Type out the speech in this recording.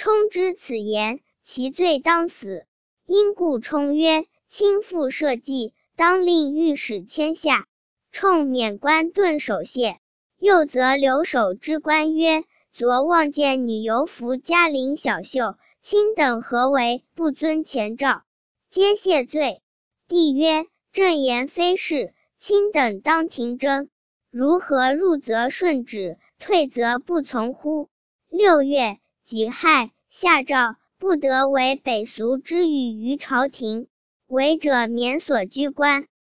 冲知此言，其罪当死。因故冲曰：亲父社稷，当令御史迁下。冲免官顿守谢。又责留守之官曰：昨望见女游服嘉陵小袖，卿等何为？不遵前诏，皆谢罪。帝曰：正言非是，卿等当停征。如何入则顺旨，退则不从乎？6月，己亥，下诏，不得为北俗之语于朝廷，违者免所居官。